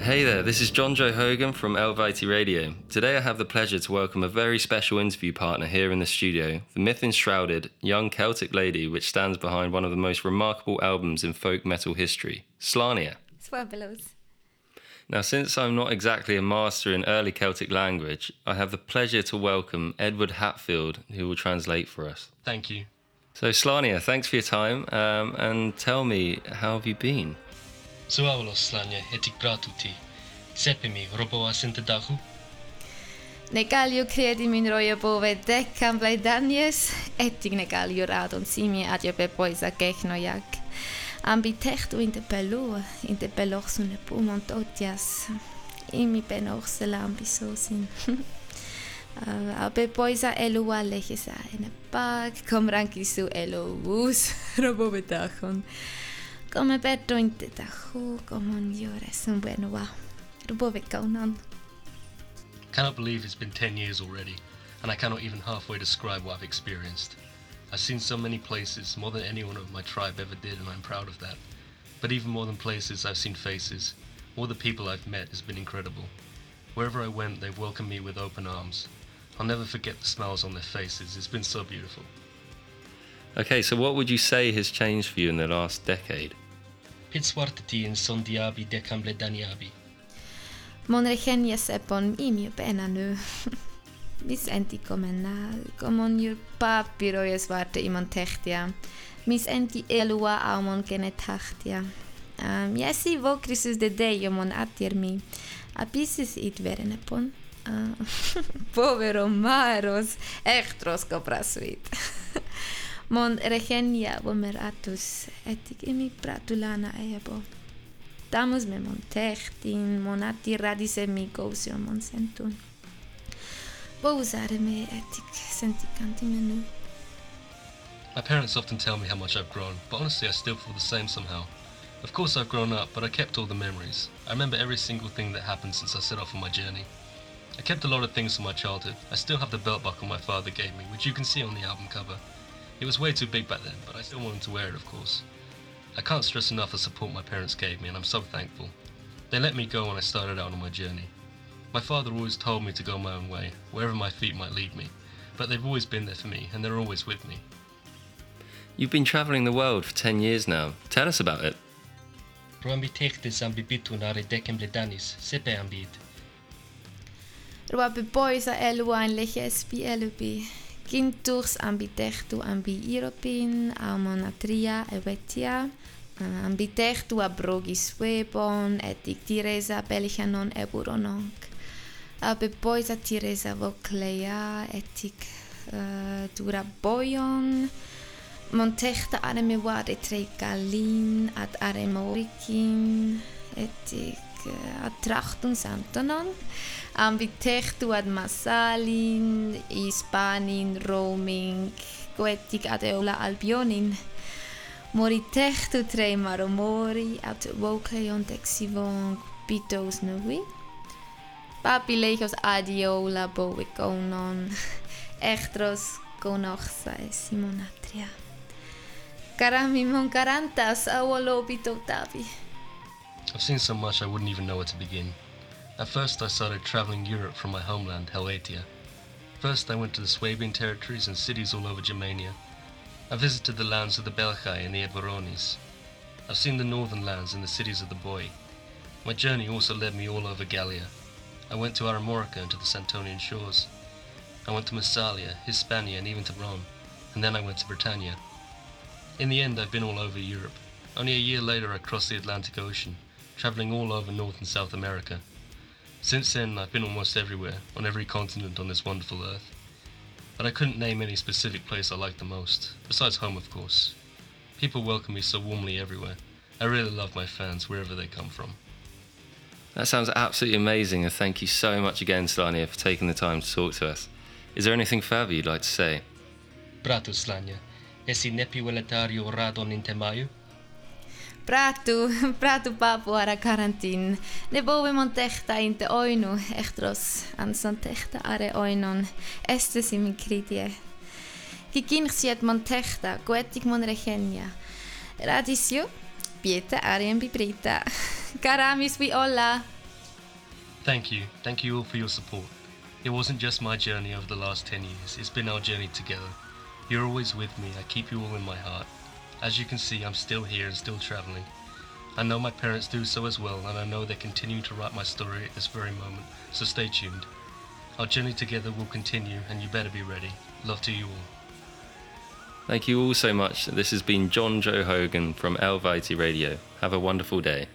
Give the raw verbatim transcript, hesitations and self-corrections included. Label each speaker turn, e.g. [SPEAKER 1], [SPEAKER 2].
[SPEAKER 1] Hey there, this is John Joe Hogan from Elvite Radio. Today I have the pleasure to welcome a very special interview partner here in the studio, the myth-enshrouded young Celtic lady which stands behind one of the most remarkable albums in folk metal history, Slania.
[SPEAKER 2] Swabelos.
[SPEAKER 1] Now, since I'm not exactly a master in early Celtic language, I have the pleasure to welcome Edward Hatfield, who will translate for us.
[SPEAKER 3] Thank you.
[SPEAKER 1] So, Slania, thanks for your time, um, and tell me, how have you been?
[SPEAKER 3] Swabelos Slania etik gratuti. Sepimi roboa sintedahu.
[SPEAKER 2] Negalio credi min roia bove decam blaidanies, etig negalio radon simi adia bepoisa gechnojak. Ambitechtu in de pelua, in de belochsune pumont otias. Imi benochse lambisosin. Abe poisa elua lechesa in a bag, com rankisu elo vus, robove dachon. Come berto in te dachu, come on yores un bueno wow. Robove kaunan.
[SPEAKER 3] Cannot believe it's been ten years already, and I cannot even halfway describe what I've experienced. I've seen so many places, more than anyone of my tribe ever did, and I'm proud of that. But even more than places, I've seen faces. All the people I've met has been incredible. Wherever I went, they've welcomed me with open arms. I'll never forget the smiles on their faces. It's been so beautiful.
[SPEAKER 1] Okay, so what would you say has changed for you in the last decade?
[SPEAKER 3] Pitswartati in sondiabi decamble daniabi.
[SPEAKER 2] Mon regenia sepon imio pena nu. Mis enti comena, comon jur papiro jes warte imon techtia. Mis enti elua aumon genetachtia. Um, jesi vokrisus de deio mon atirmi. Abisis it verenepon. Uh, povero maros, echtros coprasuit. Mon regenia vomeratus, etic imi pratulana eabo. Damus me mon techtin, mon atti radise mi gosio mon sentun. Bo usare me etic senticanti menu.
[SPEAKER 3] My parents often tell me how much I've grown, but honestly I still feel the same somehow. Of course I've grown up, but I kept all the memories. I remember every single thing that happened since I set off on my journey. I kept a lot of things from my childhood. I still have the belt buckle my father gave me, which you can see on the album cover. It was way too big back then, but I still wanted to wear it, of course. I can't stress enough the support my parents gave me, and I'm so thankful. They let me go when I started out on my journey. My father always told me to go my own way, wherever my feet might lead me, but they've always been there for me, and they're always with me.
[SPEAKER 1] You've been travelling the world for ten years now. Tell us about it.
[SPEAKER 3] Roambitechtes ambibitun are decemble danis, sepe ambit.
[SPEAKER 2] Roabe poisa eluain lejespi elubi. Quinturs ambitechtu ambi Europin, amon atria evetia, ambitechtu abrogis webon, etic tiresa belchanon eburononk. Abe poisa tiresa voclea, etic uh, dura boyon, montechta areme wade tre galin, ad aremorikin, etic uh, attrachtung santonon. Ambitechtu ad Massalin, Hispanin, Roaming, Goetic ad Eola Albionin. Moritechtu tre maromori ad Vocleon texivon pitos nui. Papilechos ad Eola boeconon, Echtros conoxa simonatria. Caramimon carantas awolobito tabi.
[SPEAKER 3] I've seen so much I wouldn't even know where to begin. At first I started travelling Europe from my homeland, Helvetia. First I went to the Swabian territories and cities all over Germania. I visited the lands of the Belgae and the Eburones. I've seen the northern lands and the cities of the Boii. My journey also led me all over Gallia. I went to Aramorica and to the Santonian shores. I went to Massalia, Hispania and even to Rome, and then I went to Britannia. In the end I've been all over Europe. Only a year later I crossed the Atlantic Ocean, travelling all over North and South America. Since then, I've been almost everywhere, on every continent on this wonderful earth. But I couldn't name any specific place I liked the most, besides home, of course. People welcome me so warmly everywhere. I really love my fans, wherever they come from.
[SPEAKER 1] That sounds absolutely amazing, and thank you so much again, Slania, for taking the time to talk to us. Is there anything further you'd like to say?
[SPEAKER 3] Bratu Slania, esi nepi veletario radon in temayu?
[SPEAKER 2] Pratu, pratu papu ara karantin. Ne bove montechta in te oinu, echtros, anson techta are oinon, estes in kritie. Kikinxiet montechta, goetic mon regenia. Radisio, pieta arien bibrita. Karamis vi olla.
[SPEAKER 3] Thank you. Thank you all for your support. It wasn't just my journey over the last ten years, it's been our journey together. You're always with me, I keep you all in my heart. As you can see, I'm still here and still travelling. I know my parents do so as well, and I know they're continuing to write my story at this very moment, so stay tuned. Our journey together will continue, and you better be ready. Love to you all.
[SPEAKER 1] Thank you all so much. This has been John Joe Hogan from Helvetii Radio. Have a wonderful day.